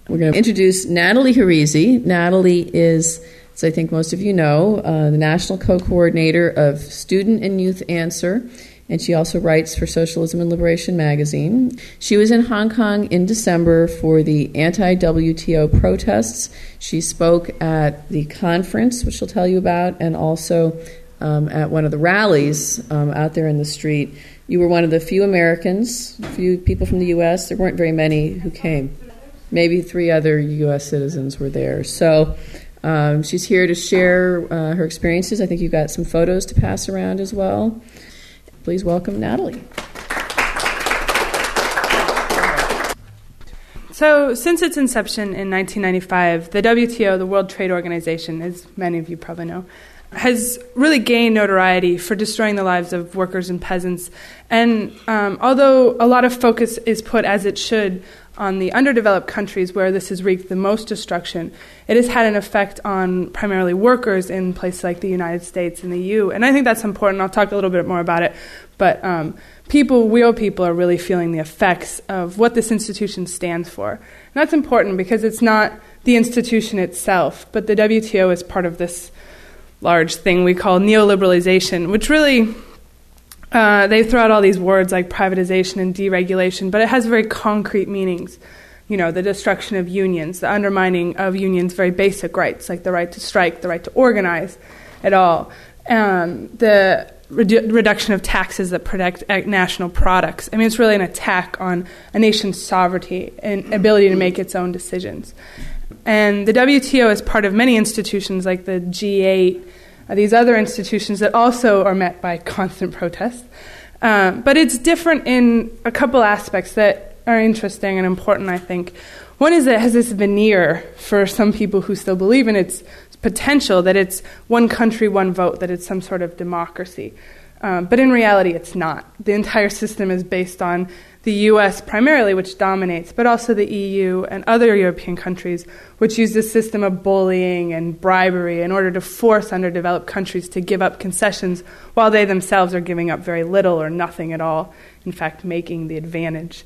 We're going to introduce Natalie Harizi. Natalie is, as I think most of you know, the National Co-Coordinator of Student and Youth Answer, and she also writes for Socialism and Liberation magazine. She was in Hong Kong in December for the anti-WTO protests. She spoke at the conference, which she'll tell you about, and also at one of the rallies out there in the street. You were one of the few Americans, few people from the U.S. There weren't very many who came. Maybe 3 other U.S. citizens were there. So she's here to share her experiences. I think you've got some photos to pass around as well. Please welcome Natalie. So since its inception in 1995, the WTO, the World Trade Organization, as many of you probably know, has really gained notoriety for destroying the lives of workers and peasants. And although a lot of focus is put, as it should, on the underdeveloped countries where this has wreaked the most destruction, it has had an effect on primarily workers in places like the United States and the EU. And I think that's important. I'll talk a little bit more about it. But real people are really feeling the effects of what this institution stands for. And that's important because it's not the institution itself, but the WTO is part of this large thing we call neoliberalization, which really they throw out all these words like privatization and deregulation, but it has very concrete meanings. You know, the destruction of unions, the undermining of unions' very basic rights, like the right to strike, the right to organize at all, the reduction of taxes that protect national products. I mean, it's really an attack on a nation's sovereignty and ability to make its own decisions. And the WTO is part of many institutions like the G8, these other institutions that also are met by constant protests. But it's different in a couple aspects that are interesting and important, I think. One is that it has this veneer for some people who still believe in its potential, that it's one country, one vote, that it's some sort of democracy. But in reality, it's not. The entire system is based on the U.S. primarily, which dominates, but also the EU and other European countries, which use this system of bullying and bribery in order to force underdeveloped countries to give up concessions while they themselves are giving up very little or nothing at all, in fact, making the advantage.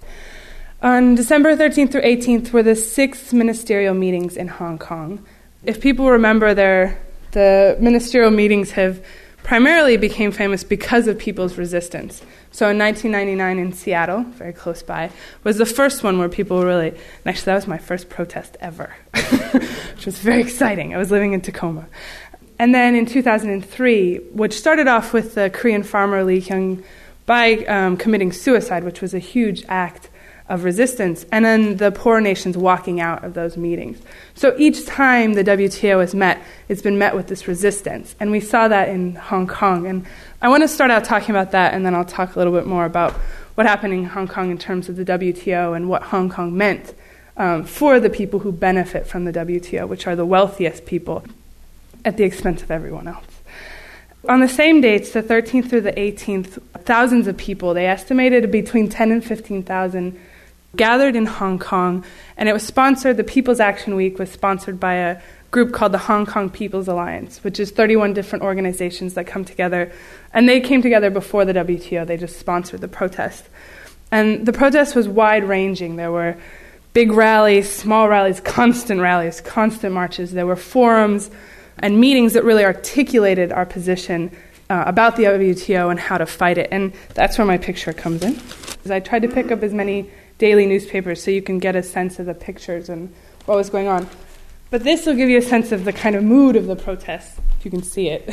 On December 13th through 18th were the 6th ministerial meetings in Hong Kong. If people remember, the ministerial meetings have primarily became famous because of people's resistance. So in 1999 in Seattle, very close by, was the first one where people really, and actually that was my first protest ever, which was very exciting. I was living in Tacoma. And then in 2003, which started off with the Korean farmer Lee Kyung-bae committing suicide, which was a huge act of resistance, and then the poor nations walking out of those meetings. So each time the WTO has met, it's been met with this resistance, and we saw that in Hong Kong. And I want to start out talking about that, and then I'll talk a little bit more about what happened in Hong Kong in terms of the WTO and what Hong Kong meant for the people who benefit from the WTO, which are the wealthiest people, at the expense of everyone else. On the same dates, the 13th through the 18th, thousands of people, they estimated between 10 and 15,000, gathered in Hong Kong, and it was sponsored, the People's Action Week was sponsored by a group called the Hong Kong People's Alliance, which is 31 different organizations that come together, and they came together before the WTO, they just sponsored the protest. And the protest was wide-ranging. There were big rallies, small rallies, constant marches. There were forums and meetings that really articulated our position about the WTO and how to fight it, and that's where my picture comes in. I tried to pick up as many daily newspapers so you can get a sense of the pictures and what was going on. But this will give you a sense of the kind of mood of the protests, if you can see it.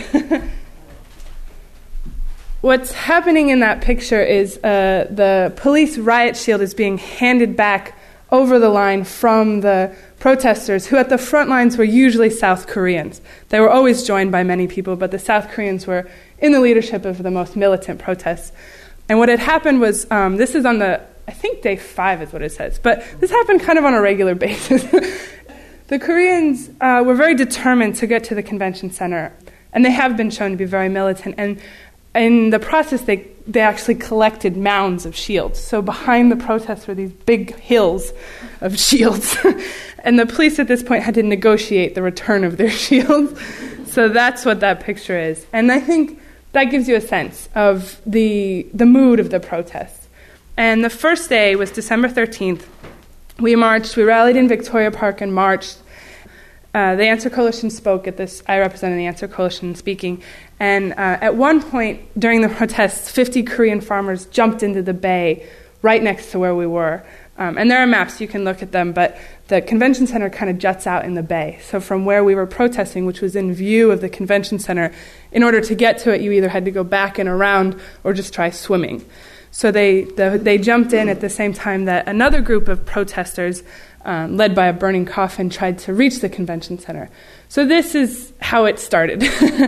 What's happening in that picture is the police riot shield is being handed back over the line from the protesters, who at the front lines were usually South Koreans. They were always joined by many people, but the South Koreans were in the leadership of the most militant protests. And what had happened was, this is on I think day 5 is what it says, but this happened kind of on a regular basis. The Koreans were very determined to get to the convention center, and they have been shown to be very militant. And in the process, they actually collected mounds of shields. So behind the protests were these big hills of shields. And the police at this point had to negotiate the return of their shields. So that's what that picture is. And I think that gives you a sense of the mood of the protests. And the first day was December 13th, We marched, we rallied in Victoria Park and marched. The Answer Coalition spoke at this. I represented the Answer Coalition speaking. And at one point during the protests, 50 Korean farmers jumped into the bay right next to where we were. And there are maps, you can look at them, but the convention center kind of juts out in the bay. So from where we were protesting, which was in view of the convention center, in order to get to it, you either had to go back and around or just try swimming. So they jumped in at the same time that another group of protesters, led by a burning coffin, tried to reach the convention center. So this is how it started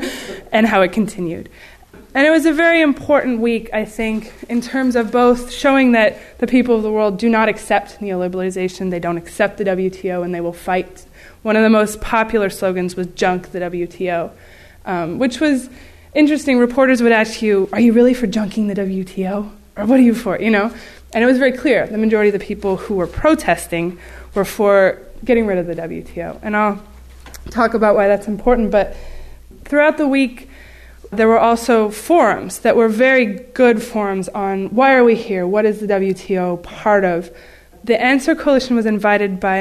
and how it continued. And it was a very important week, I think, in terms of both showing that the people of the world do not accept neoliberalization, they don't accept the WTO, and they will fight. One of the most popular slogans was "Junk the WTO," which was interesting. Reporters would ask you, "Are you really for junking the WTO? Or what are you for?" And it was very clear. The majority of the people who were protesting were for getting rid of the WTO. And I'll talk about why that's important. But throughout the week, there were also forums that were very good forums on why are we here? What is the WTO part of? The Answer Coalition was invited by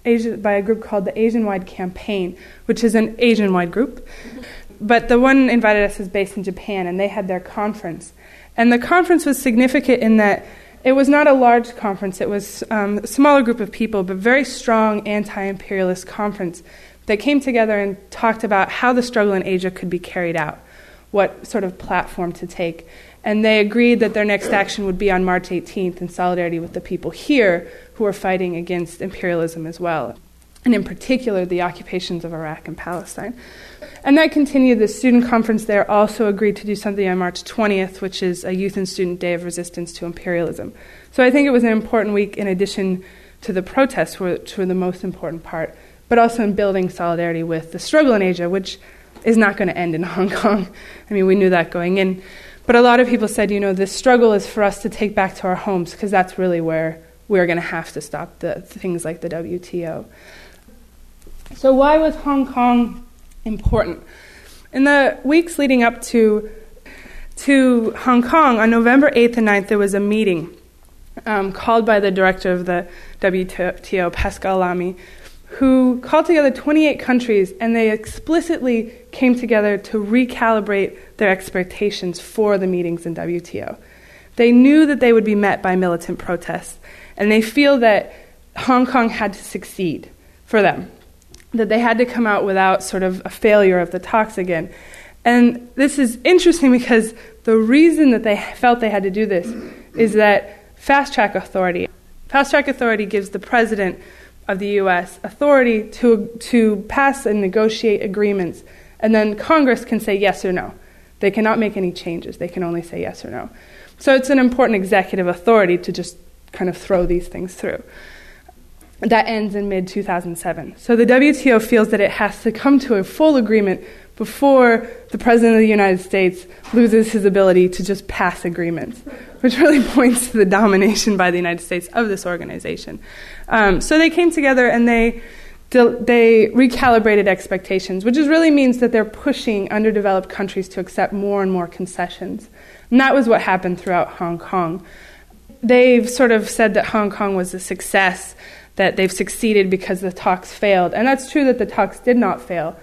a group called the Asian-Wide Campaign, which is an Asian-wide group. But the one invited us is based in Japan, and they had their conference. And the conference was significant in that it was not a large conference. It was a smaller group of people, but very strong anti-imperialist conference that came together and talked about how the struggle in Asia could be carried out, what sort of platform to take. And they agreed that their next action would be on March 18th in solidarity with the people here who are fighting against imperialism as well, and in particular the occupations of Iraq and Palestine. And that continued. The student conference there also agreed to do something on March 20th, which is a Youth and Student Day of Resistance to Imperialism. So I think it was an important week in addition to the protests, which were the most important part, but also in building solidarity with the struggle in Asia, which is not going to end in Hong Kong. I mean, we knew that going in. But a lot of people said, this struggle is for us to take back to our homes, because that's really where we're going to have to stop the things like the WTO. So why was Hong Kong important? In the weeks leading up to Hong Kong, on November 8th and 9th, there was a meeting called by the director of the WTO, Pascal Lamy, who called together 28 countries, and they explicitly came together to recalibrate their expectations for the meetings in WTO. They knew that they would be met by militant protests, and they feel that Hong Kong had to succeed for them, that they had to come out without sort of a failure of the talks again. And this is interesting because the reason that they felt they had to do this is that Fast Track Authority gives the president of the U.S. authority to pass and negotiate agreements, and then Congress can say yes or no. They cannot make any changes. They can only say yes or no. So it's an important executive authority to just kind of throw these things through. That ends in mid-2007. So the WTO feels that it has to come to a full agreement before the President of the United States loses his ability to just pass agreements, which really points to the domination by the United States of this organization. So they came together and they recalibrated expectations, which really means that they're pushing underdeveloped countries to accept more and more concessions. And that was what happened throughout Hong Kong. They've sort of said that Hong Kong was a success, that they've succeeded because the talks failed. And that's true that the talks did not fail.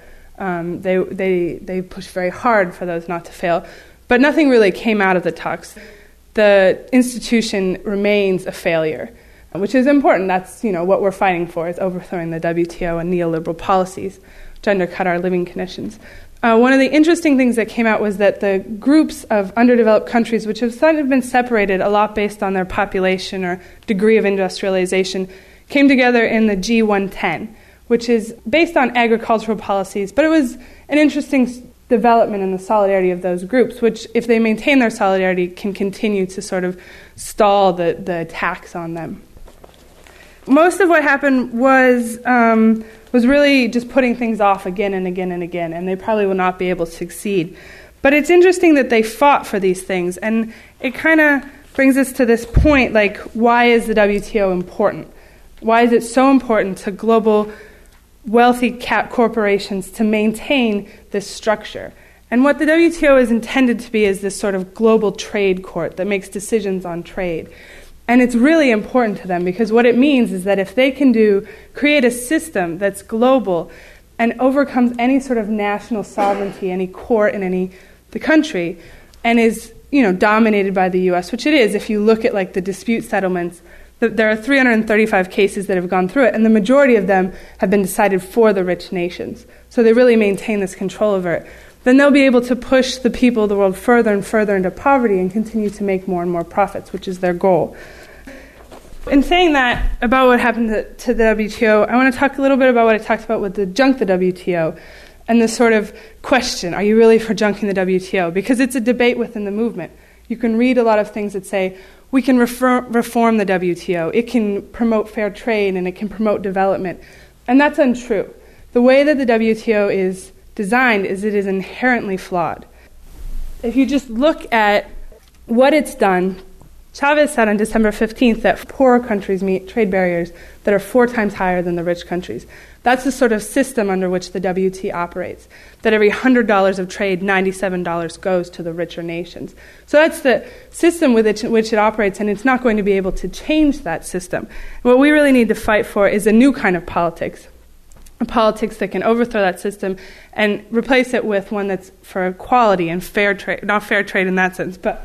They pushed very hard for those not to fail. But nothing really came out of the talks. The institution remains a failure, which is important. That's what we're fighting for, is overthrowing the WTO and neoliberal policies, which undercut our living conditions. One of the interesting things that came out was that the groups of underdeveloped countries, which have sort of been separated a lot based on their population or degree of industrialization, came together in the G110, which is based on agricultural policies, but it was an interesting development in the solidarity of those groups, which, if they maintain their solidarity, can continue to sort of stall the attacks on them. Most of what happened was really just putting things off again and again and again, and they probably will not be able to succeed. But it's interesting that they fought for these things, and it kind of brings us to this point, like, why is the WTO important? Why is it so important to global wealthy cap corporations to maintain this structure? And what the WTO is intended to be is this sort of global trade court that makes decisions on trade. And it's really important to them because what it means is that if they can create a system that's global and overcomes any sort of national sovereignty, any court in the country, and is dominated by the U.S., which it is. If you look at like the dispute settlements, there are 335 cases that have gone through it, and the majority of them have been decided for the rich nations. So they really maintain this control over it. Then they'll be able to push the people of the world further and further into poverty and continue to make more and more profits, which is their goal. In saying that about what happened to the WTO, I want to talk a little bit about what I talked about with the junk the WTO and the sort of question, are you really for junking the WTO? Because it's a debate within the movement. You can read a lot of things that say, we can reform the WTO. It can promote fair trade and it can promote development. And that's untrue. The way that the WTO is designed is it is inherently flawed. If you just look at what it's done, Chavez said on December 15th that poorer countries meet trade barriers that are 4 times higher than the rich countries. That's the sort of system under which the WTO operates, that every $100 of trade, $97 goes to the richer nations. So that's the system with which it operates, and it's not going to be able to change that system. What we really need to fight for is a new kind of politics, a politics that can overthrow that system and replace it with one that's for equality and fair trade, not fair trade in that sense, but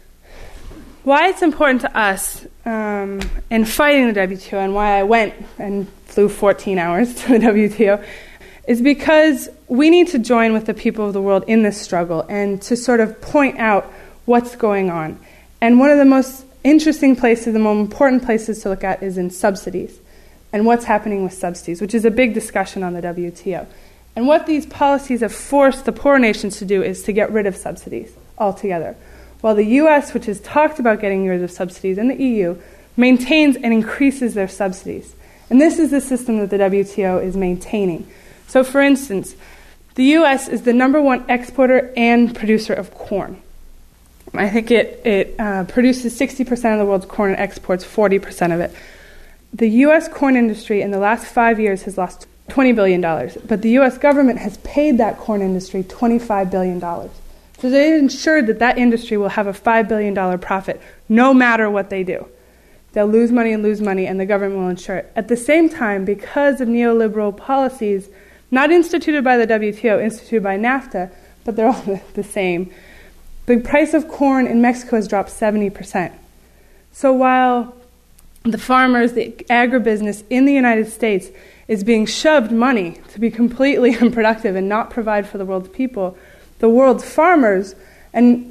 why it's important to us in fighting the WTO and why I went and flew 14 hours to the WTO is because we need to join with the people of the world in this struggle and to sort of point out what's going on. And one of the most interesting places, the most important places to look at is in subsidies and what's happening with subsidies, which is a big discussion on the WTO. And what these policies have forced the poor nations to do is to get rid of subsidies altogether. While the U.S., which has talked about getting rid of subsidies, and the EU, maintains and increases their subsidies. And this is the system that the WTO is maintaining. So, for instance, the U.S. is the number 1 exporter and producer of corn. I think it produces 60% of the world's corn and exports 40% of it. The U.S. corn industry in the last 5 years has lost $20 billion, but the U.S. government has paid that corn industry $25 billion. So they ensured that industry will have a $5 billion profit no matter what they do. They'll lose money, and the government will insure it. At the same time, because of neoliberal policies, not instituted by the WTO, instituted by NAFTA, but they're all the same, the price of corn in Mexico has dropped 70%. So while the farmers, the agribusiness in the United States is being shoved money to be completely unproductive and not provide for the world's people, the world's farmers, and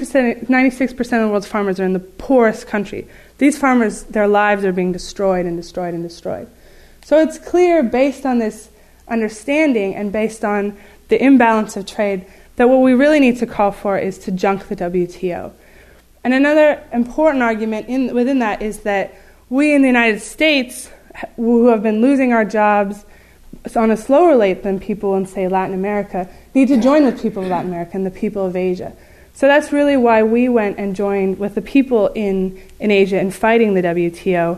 96% of the world's farmers are in the poorest country. These farmers, their lives are being destroyed and destroyed and destroyed. So it's clear, based on this understanding and based on the imbalance of trade, that what we really need to call for is to junk the WTO. And another important argument within that is that we in the United States, who have been losing our jobs on a slower rate than people in, say, Latin America, need to join with people of Latin America and the people of Asia. So that's really why we went and joined with the people in Asia in fighting the WTO.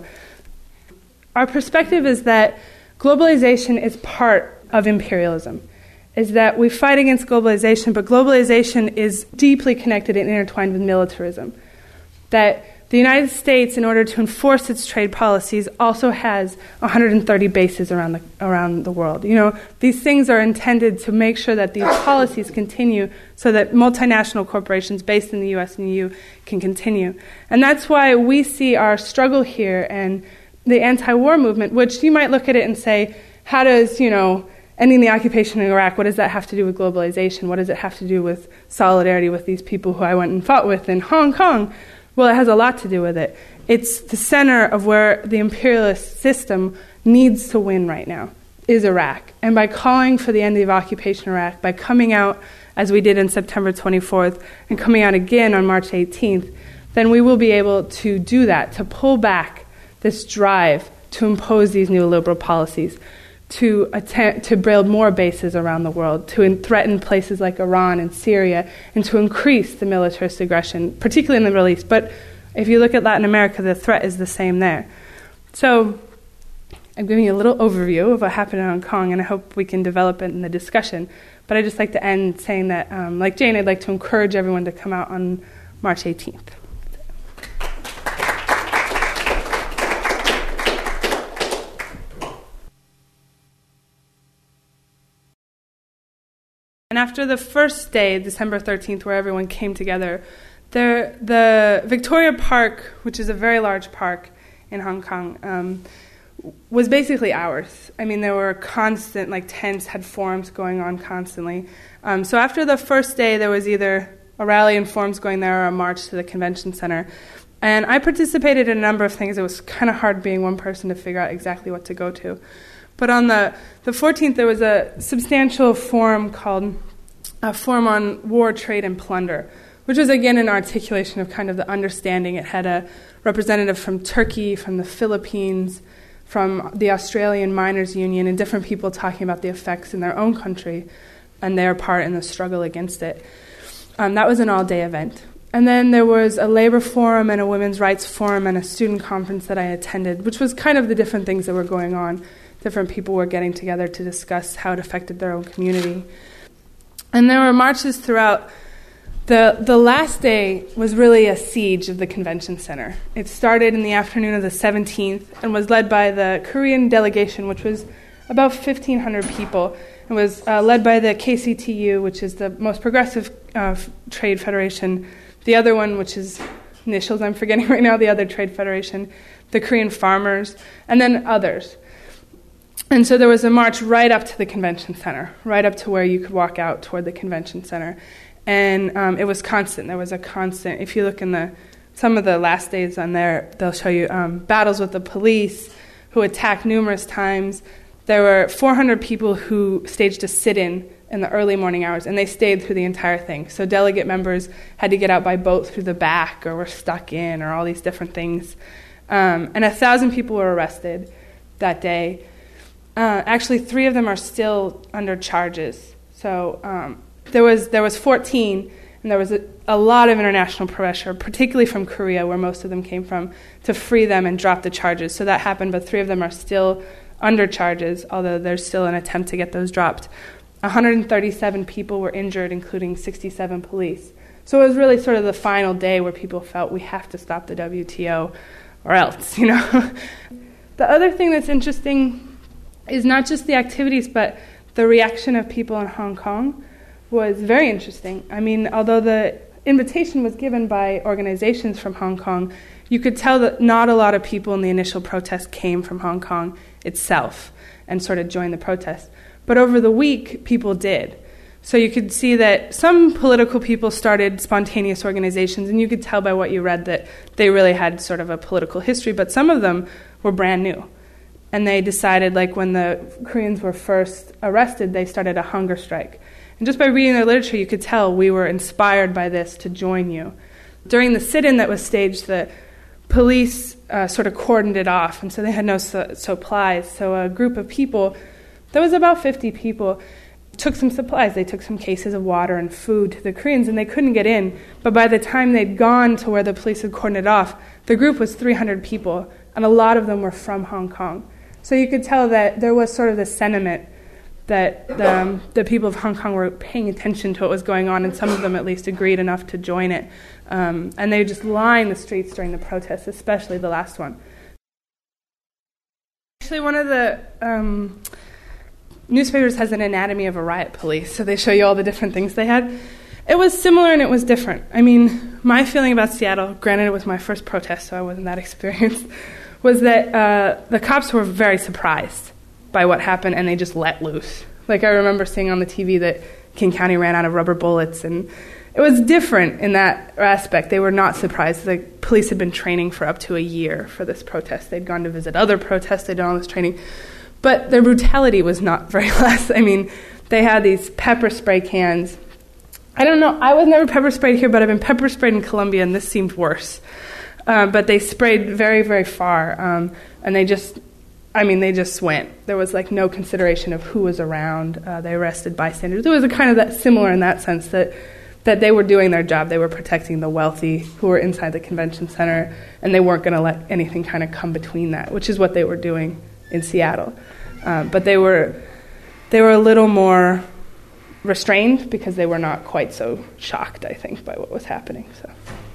Our perspective is that globalization is part of imperialism, is that we fight against globalization, but globalization is deeply connected and intertwined with militarism. That the United States, in order to enforce its trade policies, also has 130 bases around the world. These things are intended to make sure that these policies continue so that multinational corporations based in the U.S. and EU can continue. And that's why we see our struggle here and the anti-war movement, which you might look at it and say, how does, ending the occupation in Iraq, what does that have to do with globalization? What does it have to do with solidarity with these people who I went and fought with in Hong Kong? Well, it has a lot to do with it. It's the center of where the imperialist system needs to win right now, is Iraq. And by calling for the end of occupation in Iraq, by coming out, as we did on September 24th, and coming out again on March 18th, then we will be able to do that, to pull back this drive to impose these neoliberal policies, to attempt to build more bases around the world, to threaten places like Iran and Syria, and to increase the militarist aggression, particularly in the Middle East. But if you look at Latin America, the threat is the same there. So I'm giving you a little overview of what happened in Hong Kong, and I hope we can develop it in the discussion. But I'd just like to end saying that, like Jane, I'd like to encourage everyone to come out on March 18th. And after the first day, December 13th, where everyone came together, the Victoria Park, which is a very large park in Hong Kong, was basically ours. I mean, there were constant, tents had forums going on constantly. So after the first day, there was either a rally and forums going there or a march to the convention center. And I participated in a number of things. It was kind of hard being one person to figure out exactly what to go to. But on the 14th, there was a substantial forum called a Forum on War, Trade, and Plunder, which was, again, an articulation of kind of the understanding. It had a representative from Turkey, from the Philippines, from the Australian Miners' Union, and different people talking about the effects in their own country and their part in the struggle against it. That was an all-day event. And then there was a labor forum and a women's rights forum and a student conference that I attended, which was kind of the different things that were going on. Different people were getting together to discuss how it affected their own community. And there were marches throughout. The last day was really a siege of the convention center. It started in the afternoon of the 17th and was led by the Korean delegation, which was about 1,500 people. It was led by the KCTU, which is the most progressive trade federation. The other one, which is initials I'm forgetting right now, the other trade federation, the Korean farmers, and then others. And so there was a march right up to the convention center, right up to where you could walk out toward the convention center. And it was constant. There was a constant, if you look in some of the last days on there, they'll show you battles with the police who attacked numerous times. There were 400 people who staged a sit-in in the early morning hours, and they stayed through the entire thing. So delegate members had to get out by boat through the back or were stuck in or all these different things. And 1,000 people were arrested that day. Actually, 3 of them are still under charges. So there was 14, and there was a lot of international pressure, particularly from Korea, where most of them came from, to free them and drop the charges. So that happened, but 3 of them are still under charges, although there's still an attempt to get those dropped. 137 people were injured, including 67 police. So it was really sort of the final day where people felt we have to stop the WTO or else, The other thing that's interesting is not just the activities, but the reaction of people in Hong Kong was very interesting. I mean, although the invitation was given by organizations from Hong Kong, you could tell that not a lot of people in the initial protest came from Hong Kong itself and sort of joined the protest. But over the week, people did. So you could see that some political people started spontaneous organizations, and you could tell by what you read that they really had sort of a political history, but some of them were brand new. And they decided, when the Koreans were first arrested, they started a hunger strike. And just by reading their literature, you could tell we were inspired by this to join you. During the sit-in that was staged, the police sort of cordoned it off, and so they had no supplies. So a group of people, there was about 50 people, took some supplies. They took some cases of water and food to the Koreans, and they couldn't get in. But by the time they'd gone to where the police had cordoned it off, the group was 300 people, and a lot of them were from Hong Kong. So you could tell that there was sort of this sentiment that the people of Hong Kong were paying attention to what was going on, and some of them at least agreed enough to join it. And they just lined the streets during the protests, especially the last one. Actually, one of the newspapers has an anatomy of a riot police, so they show you all the different things they had. It was similar and it was different. I mean, my feeling about Seattle, granted it was my first protest, so I wasn't that experienced, was that the cops were very surprised by what happened, and they just let loose. I remember seeing on the TV that King County ran out of rubber bullets, and it was different in that aspect. They were not surprised. The police had been training for up to a year for this protest. They'd gone to visit other protests. They'd done all this training. But their brutality was not very less. I mean, they had these pepper spray cans. I don't know. I was never pepper sprayed here, but I've been pepper sprayed in Colombia, and this seemed worse. But they sprayed very, very far, and they just went. There was no consideration of who was around. They arrested bystanders. It was a kind of that similar in that sense that they were doing their job. They were protecting the wealthy who were inside the convention center, and they weren't going to let anything kind of come between that, which is what they were doing in Seattle. But they were a little more restrained because they were not quite so shocked, I think, by what was happening. So.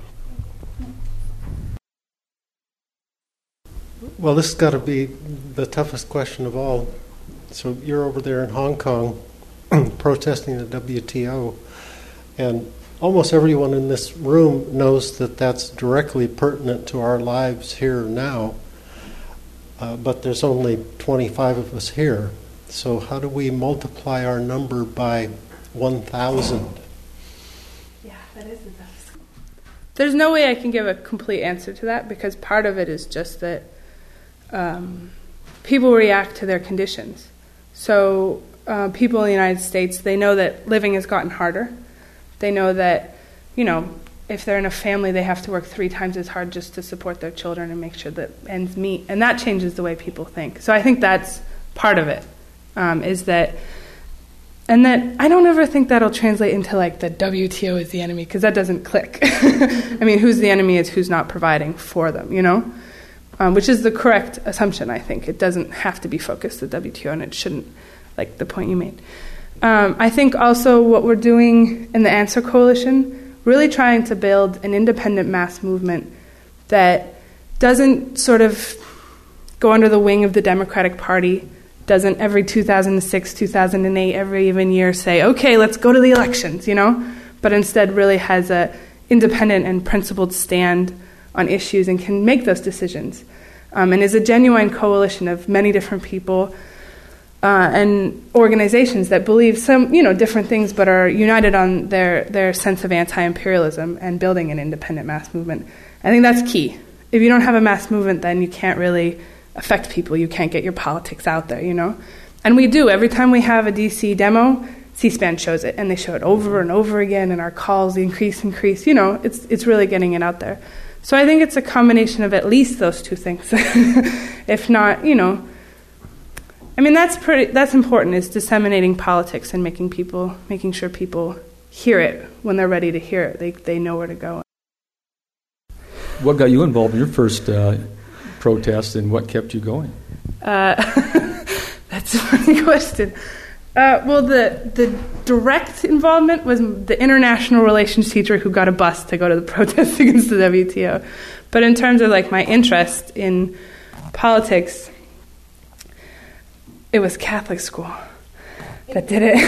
Well, this has got to be the toughest question of all. So you're over there in Hong Kong. protesting the WTO. And almost everyone in this room knows that that's directly pertinent to our lives here now. But there's only 25 of us here. So how do we multiply our number by 1,000? Yeah, that is enough. There's no way I can give a complete answer to that, because part of it is just that people react to their conditions. So people in the United States, they know that living has gotten harder. They know that, if they're in a family, they have to work 3 times as hard just to support their children and make sure that ends meet. And that changes the way people think. So I think that's part of it, is that, and that I don't ever think that'll translate into like the WTO is the enemy, because that doesn't click. I mean, who's the enemy is who's not providing for them, which is the correct assumption, I think. It doesn't have to be focused at WTO, and it shouldn't, like the point you made. I think also what we're doing in the Answer Coalition, really trying to build an independent mass movement that doesn't sort of go under the wing of the Democratic Party, doesn't every 2006, 2008, every even year say, okay, let's go to the elections, but instead really has a independent and principled stand on issues and can make those decisions, and is a genuine coalition of many different people and organizations that believe some, different things, but are united on their sense of anti-imperialism and building an independent mass movement. I think that's key. If you don't have a mass movement, then you can't really affect people. You can't get your politics out there, And we do. Every time we have a DC demo, C-SPAN shows it, and they show it over and over again, and our calls increase. It's really getting it out there. So I think it's a combination of at least those two things. If not, that's important, is disseminating politics and making sure people hear it when they're ready to hear it. They know where to go. What got you involved in your first protest, and what kept you going? That's a funny question. Well, the direct involvement was the international relations teacher who got a bus to go to the protest against the WTO. But in terms of my interest in politics, it was Catholic school that did it.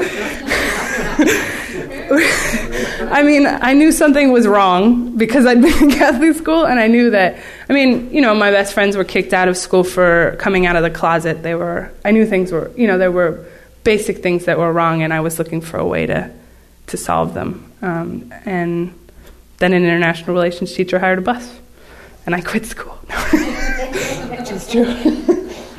I knew something was wrong because I'd been in Catholic school, and I knew that, my best friends were kicked out of school for coming out of the closet. I knew things were, there were basic things that were wrong, and I was looking for a way to solve them. And then an international relations teacher hired a bus, and I quit school. Which is true.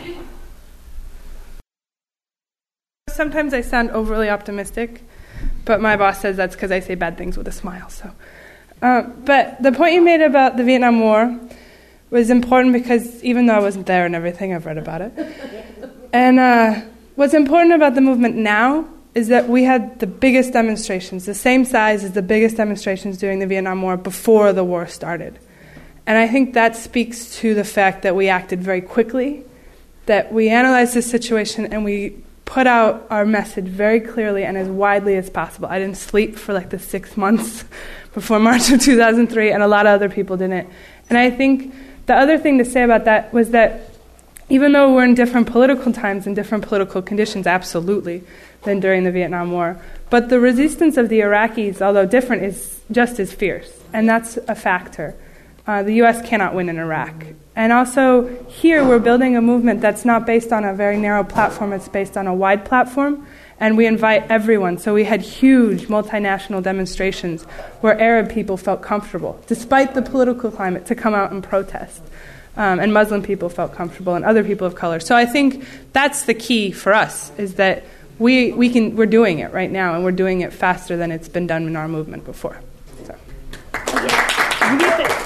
Sometimes I sound overly optimistic, but my boss says that's because I say bad things with a smile. So, but the point you made about the Vietnam War was important because even though I wasn't there and everything, I've read about it. And what's important about the movement now is that we had the biggest demonstrations, the same size as the biggest demonstrations during the Vietnam War before the war started. And I think that speaks to the fact that we acted very quickly, that we analyzed the situation and we put out our message very clearly and as widely as possible. I didn't sleep for the 6 months before March of 2003, and a lot of other people didn't. And I think the other thing to say about that was that even though we're in different political times and different political conditions, absolutely, than during the Vietnam War, but the resistance of the Iraqis, although different, is just as fierce, and that's a factor. The U.S. cannot win in Iraq. And also, here we're building a movement that's not based on a very narrow platform, it's based on a wide platform, and we invite everyone. So we had huge multinational demonstrations where Arab people felt comfortable, despite the political climate, to come out and protest. And Muslim people felt comfortable, and other people of color. So I think that's the key for us, is that we're doing it right now, and we're doing it faster than it's been done in our movement before. So.